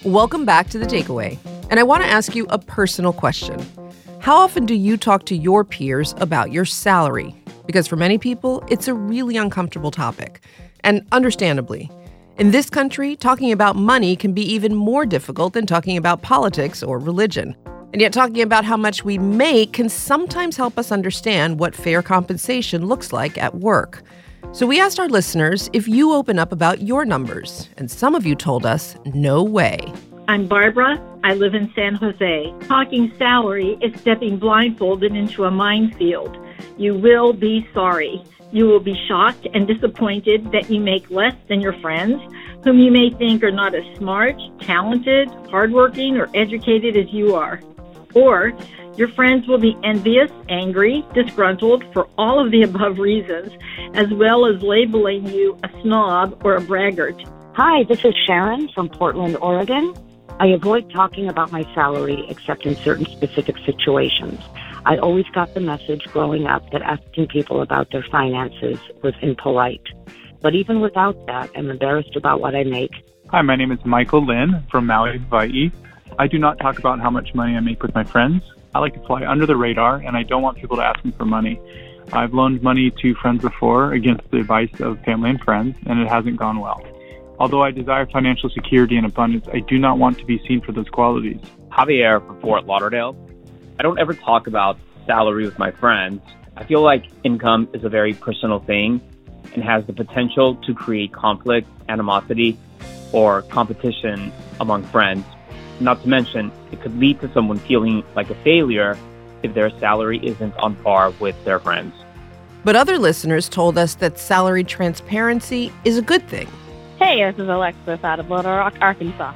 Welcome back to The Takeaway. And I want to ask you a personal question. How often do you talk to your peers about your salary? Because for many people, it's a really uncomfortable topic. And understandably, in this country, talking about money can be even more difficult than talking about politics or religion. And yet talking about how much we make can sometimes help us understand what fair compensation looks like at work. So we asked our listeners if you open up about your numbers, and some of you told us, no way. I'm Barbara. I live in San Jose. Talking salary is stepping blindfolded into a minefield. You will be sorry. You will be shocked and disappointed that you make less than your friends, whom you may think are not as smart, talented, hardworking, or educated as you are. Or your friends will be envious, angry, disgruntled for all of the above reasons, as well as labeling you a snob or a braggart. Hi, this is Sharon from Portland, Oregon. I avoid talking about my salary except in certain specific situations. I always got the message growing up that asking people about their finances was impolite. But even without that, I'm embarrassed about what I make. Hi, my name is Michael Lin from Maui, Hawaii. I do not talk about how much money I make with my friends. I like to fly under the radar, and I don't want people to ask me for money. I've loaned money to friends before against the advice of family and friends, and it hasn't gone well. Although I desire financial security and abundance, I do not want to be seen for those qualities. Javier from Fort Lauderdale. I don't ever talk about salary with my friends. I feel like income is a very personal thing and has the potential to create conflict, animosity, or competition among friends. Not to mention, it could lead to someone feeling like a failure if their salary isn't on par with their friends. But other listeners told us that salary transparency is a good thing. Hey, this is Alexis out of Little Rock, Arkansas.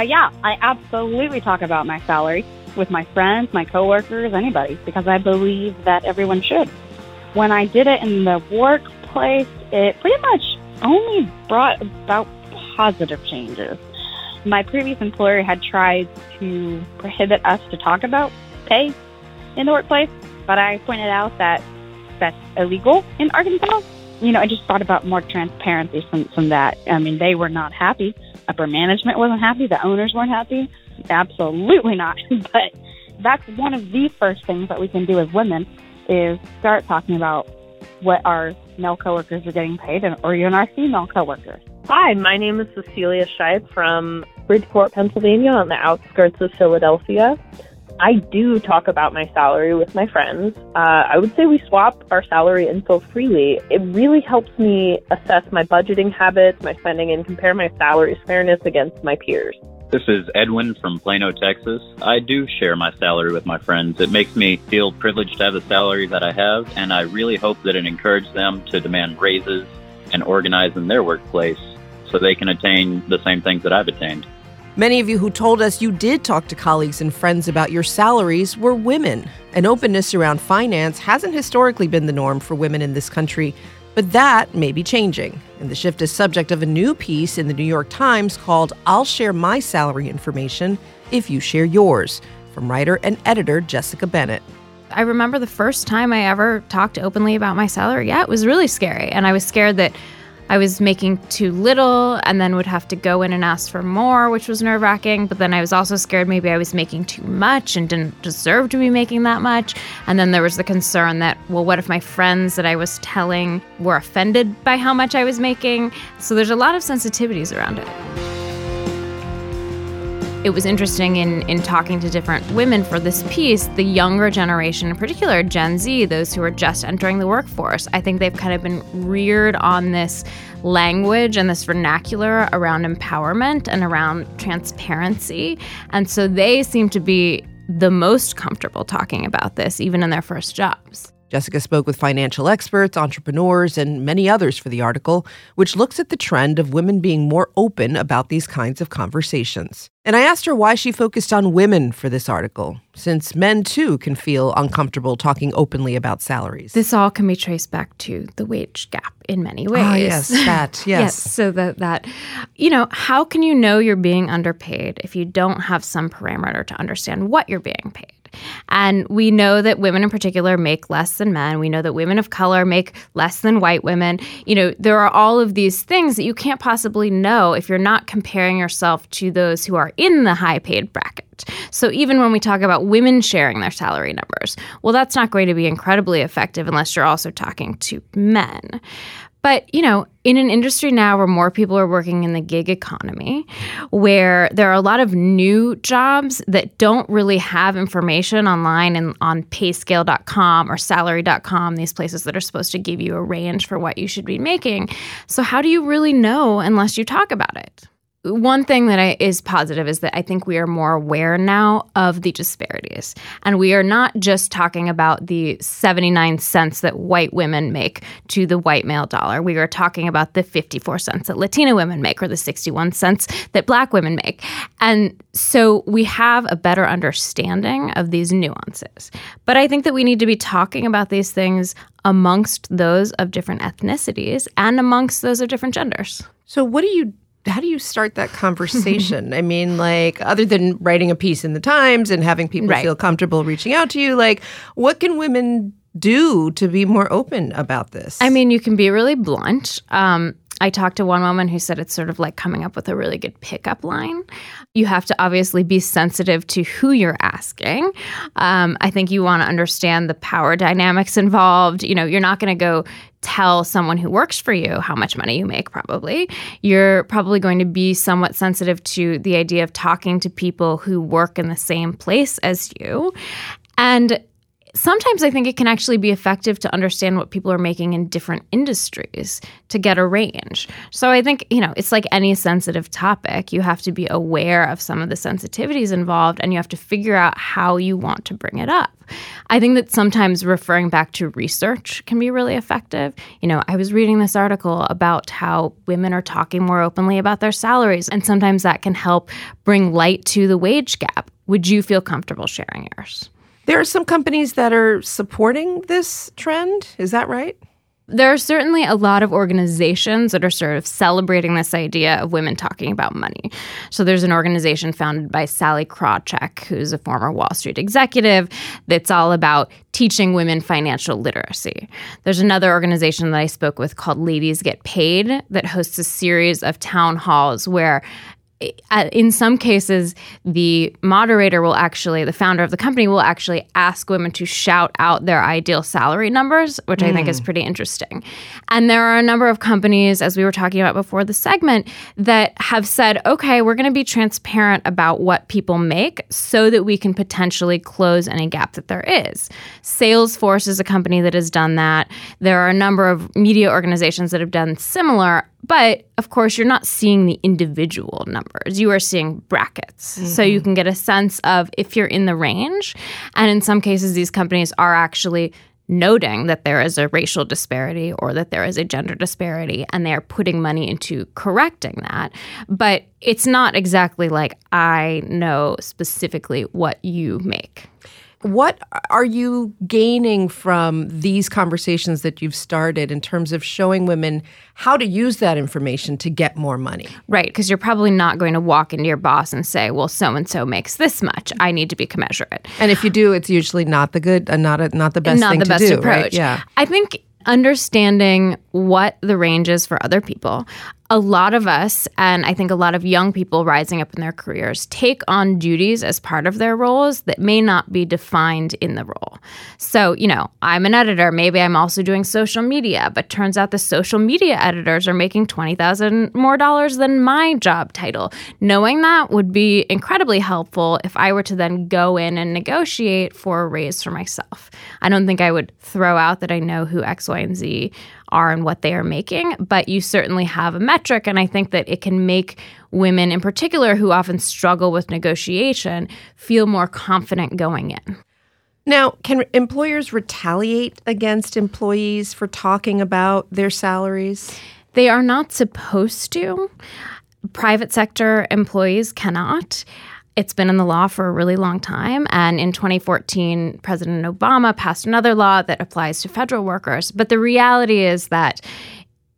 I absolutely talk about my salary with my friends, my coworkers, anybody, because I believe that everyone should. When I did it in the workplace, it pretty much only brought about positive changes. My previous employer had tried to prohibit us to talk about pay in the workplace, but I pointed out that that's illegal in Arkansas. I just thought about more transparency from that. I mean, they were not happy. Upper management wasn't happy. The owners weren't happy. Absolutely not. But that's one of the first things that we can do as women is start talking about what our male coworkers are getting paid or even our female coworkers. Hi, my name is Cecilia Scheib from Bridgeport, Pennsylvania, on the outskirts of Philadelphia. I do talk about my salary with my friends. I would say we swap our salary info freely. It really helps me assess my budgeting habits, my spending, and compare my salary's fairness against my peers. This is Edwin from Plano, Texas. I do share my salary with my friends. It makes me feel privileged to have the salary that I have, and I really hope that it encourages them to demand raises and organize in their workplace so they can attain the same things that I've attained. Many of you who told us you did talk to colleagues and friends about your salaries were women. An openness around finance hasn't historically been the norm for women in this country, but that may be changing. And the shift is subject of a new piece in the New York Times called I'll Share My Salary Information If You Share Yours, from writer and editor Jessica Bennett. I remember the first time I ever talked openly about my salary. Yeah, it was really scary. And I was scared that I was making too little and then would have to go in and ask for more, which was nerve-wracking. But then I was also scared maybe I was making too much and didn't deserve to be making that much. And then there was the concern that, well, what if my friends that I was telling were offended by how much I was making? So there's a lot of sensitivities around it. It was interesting in talking to different women for this piece, the younger generation, in particular Gen Z, those who are just entering the workforce. I think they've kind of been reared on this language and this vernacular around empowerment and around transparency. And so they seem to be the most comfortable talking about this, even in their first jobs. Jessica spoke with financial experts, entrepreneurs, and many others for the article, which looks at the trend of women being more open about these kinds of conversations. And I asked her why she focused on women for this article, since men, too, can feel uncomfortable talking openly about salaries. This all can be traced back to the wage gap in many ways. Ah, yes, that, yes. So that, how can you know you're being underpaid if you don't have some parameter to understand what you're being paid? And we know that women in particular make less than men. We know that women of color make less than white women. There are all of these things that you can't possibly know if you're not comparing yourself to those who are in the high paid bracket. So even when we talk about women sharing their salary numbers, well, that's not going to be incredibly effective unless you're also talking to men. But, in an industry now where more people are working in the gig economy, where there are a lot of new jobs that don't really have information online and on payscale.com or salary.com, these places that are supposed to give you a range for what you should be making. So how do you really know unless you talk about it? One thing that is positive is that I think we are more aware now of the disparities. And we are not just talking about the 79 cents that white women make to the white male dollar. We are talking about the 54 cents that Latina women make or the 61 cents that Black women make. And so we have a better understanding of these nuances. But I think that we need to be talking about these things amongst those of different ethnicities and amongst those of different genders. So how do you start that conversation? I mean, other than writing a piece in the Times and having people feel comfortable reaching out to you, what can women do to be more open about this? I mean, you can be really blunt. I talked to one woman who said it's sort of like coming up with a really good pickup line. You have to obviously be sensitive to who you're asking. I think you want to understand the power dynamics involved. You're not going to go tell someone who works for you how much money you make, probably. You're probably going to be somewhat sensitive to the idea of talking to people who work in the same place as you. And sometimes I think it can actually be effective to understand what people are making in different industries to get a range. So I think, it's like any sensitive topic. You have to be aware of some of the sensitivities involved, and you have to figure out how you want to bring it up. I think that sometimes referring back to research can be really effective. I was reading this article about how women are talking more openly about their salaries, and sometimes that can help bring light to the wage gap. Would you feel comfortable sharing yours? There are some companies that are supporting this trend. Is that right? There are certainly a lot of organizations that are sort of celebrating this idea of women talking about money. So there's an organization founded by Sally Krawcheck, who's a former Wall Street executive, that's all about teaching women financial literacy. There's another organization that I spoke with called Ladies Get Paid that hosts a series of town halls where in some cases, the moderator the founder of the company will actually ask women to shout out their ideal salary numbers, which I think is pretty interesting. And there are a number of companies, as we were talking about before the segment, that have said, okay, we're going to be transparent about what people make so that we can potentially close any gap that there is. Salesforce is a company that has done that. There are a number of media organizations that have done similar. But, of course, you're not seeing the individual numbers. You are seeing brackets. Mm-hmm. So you can get a sense of if you're in the range. And in some cases, these companies are actually noting that there is a racial disparity or that there is a gender disparity, and they are putting money into correcting that. But it's not exactly like, I know specifically what you make. What are you gaining from these conversations that you've started in terms of showing women how to use that information to get more money? Right, because you're probably not going to walk into your boss and say, well, so-and-so makes this much. I need to be commensurate. And if you do, it's usually not the good, not the best thing to do. Not the best approach. Right? Yeah. I think understanding what the range is for other people. A lot of us, and I think a lot of young people rising up in their careers, take on duties as part of their roles that may not be defined in the role. So, I'm an editor. Maybe I'm also doing social media, but turns out the social media editors are making $20,000 more than my job title. Knowing that would be incredibly helpful if I were to then go in and negotiate for a raise for myself. I don't think I would throw out that I know who X, Y, and Z are and what they are making, but you certainly have a metric, and I think that it can make women in particular who often struggle with negotiation feel more confident going in. Now, can employers retaliate against employees for talking about their salaries? They are not supposed to. Private sector employees cannot. It's been in the law for a really long time. And in 2014, President Obama passed another law that applies to federal workers. But the reality is that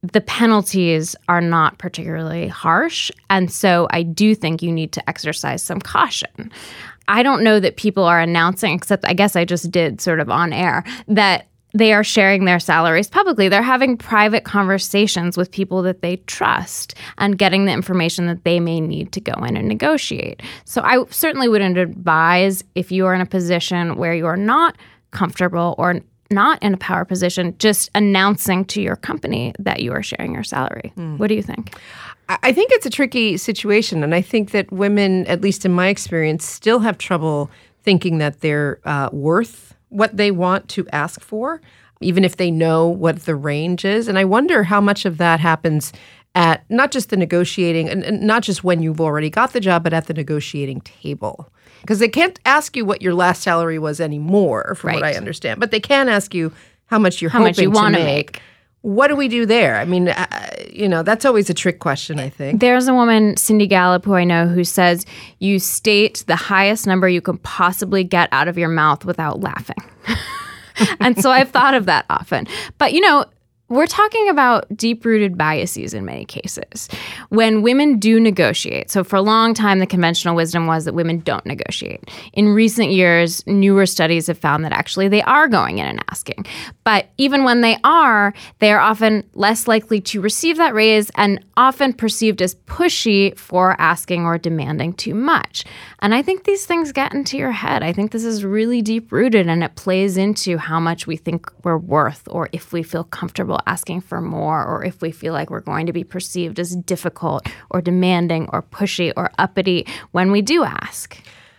the penalties are not particularly harsh. And so I do think you need to exercise some caution. I don't know that people are announcing, except I guess I just did sort of on air, that they are sharing their salaries publicly. They're having private conversations with people that they trust and getting the information that they may need to go in and negotiate. So I certainly wouldn't advise, if you are in a position where you are not comfortable or not in a power position, just announcing to your company that you are sharing your salary. What do you think? I think it's a tricky situation. And I think that women, at least in my experience, still have trouble thinking that they're worth what they want to ask for, even if they know what the range is. And I wonder how much of that happens at not just the negotiating, and not just when you've already got the job, but at the negotiating table. Because they can't ask you what your last salary was anymore, from what I understand. But they can ask you how much you're hoping to make. What do we do there? I mean, that's always a trick question, I think. There's a woman, Cindy Gallup, who I know, who says you state the highest number you can possibly get out of your mouth without laughing. And so I've thought of that often. But, we're talking about deep-rooted biases in many cases. When women do negotiate, so for a long time, the conventional wisdom was that women don't negotiate. In recent years, newer studies have found that actually they are going in and asking. But even when they are often less likely to receive that raise and often perceived as pushy for asking or demanding too much. And I think these things get into your head. I think this is really deep-rooted, and it plays into how much we think we're worth, or if we feel comfortable asking for more, or if we feel like we're going to be perceived as difficult or demanding or pushy or uppity when we do ask.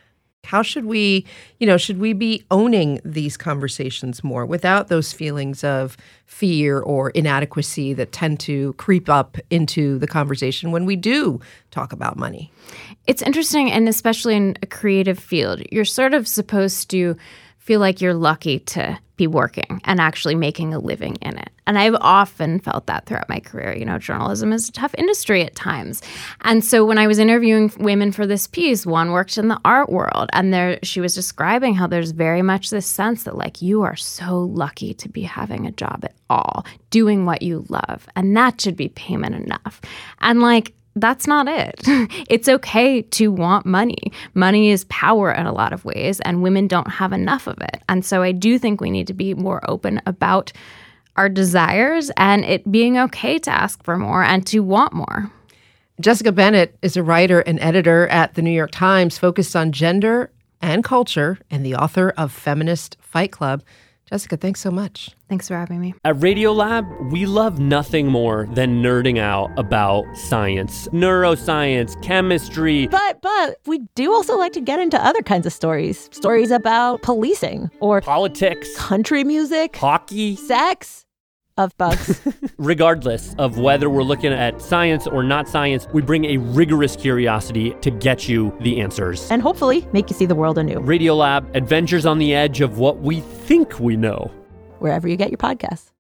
How should we, should we be owning these conversations more without those feelings of fear or inadequacy that tend to creep up into the conversation when we do talk about money? It's interesting, and especially in a creative field, you're sort of supposed to feel like you're lucky to be working and actually making a living in it. And I've often felt that throughout my career. Journalism is a tough industry at times. And so when I was interviewing women for this piece, one worked in the art world, and she was describing how there's very much this sense that, you are so lucky to be having a job at all, doing what you love, and that should be payment enough. And that's not it. It's okay to want money. Money is power in a lot of ways, and women don't have enough of it. And so I do think we need to be more open about our desires and it being okay to ask for more and to want more. Jessica Bennett is a writer and editor at The New York Times focused on gender and culture, and the author of Feminist Fight Club. Jessica, thanks so much. Thanks for having me. At Radiolab, we love nothing more than nerding out about science, neuroscience, chemistry. But we do also like to get into other kinds of stories. Stories about policing or politics, country music, hockey, sex. Of bugs. Regardless of whether we're looking at science or not science, we bring a rigorous curiosity to get you the answers. And hopefully make you see the world anew. Radiolab, adventures on the edge of what we think we know. Wherever you get your podcasts.